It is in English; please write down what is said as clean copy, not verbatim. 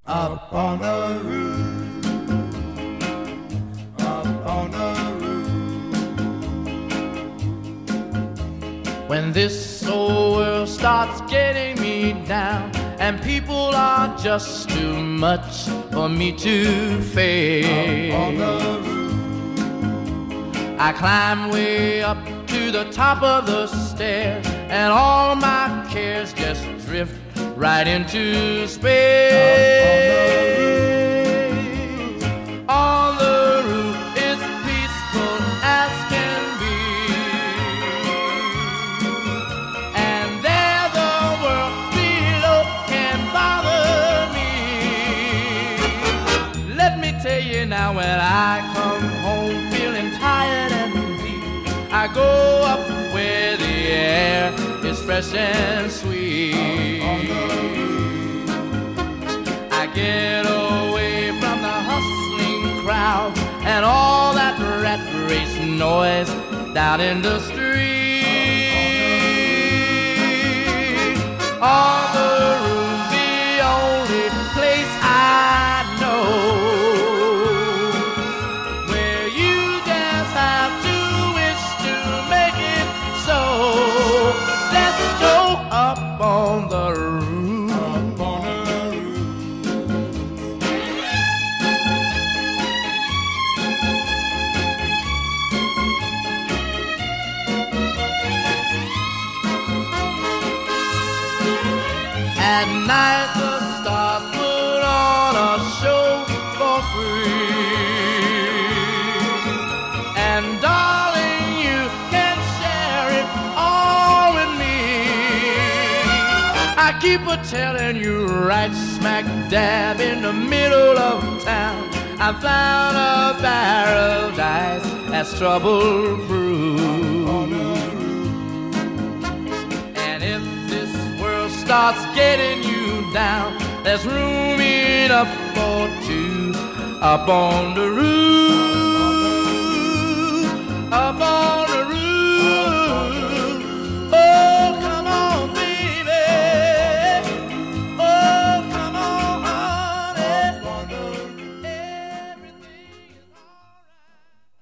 up on the roof, up on the roof. When this old world starts getting me down and people are just too much for me to face, up on the roof. I climb way up to the top of the stairs and all my cares just drift right into space. On the roof is peaceful as can be, and there the world below can bother me. Let me tell you now, when I come home feeling tired and weak, I go up where the air is fresh and sweet. I get away from the hustling crowd and all that rat race noise down in the street. On the roof, the only place I know where you just have to wish to make it so. Let's go up on the roof. Up on the roof. At night the stars put on a show for free, and darling, you can share it all with me. I keep a telling you, right smack dab in the middle of town, I found a barrel of dice that's trouble-proof. And if this world starts getting you down, there's room enough for two up on the roof, up on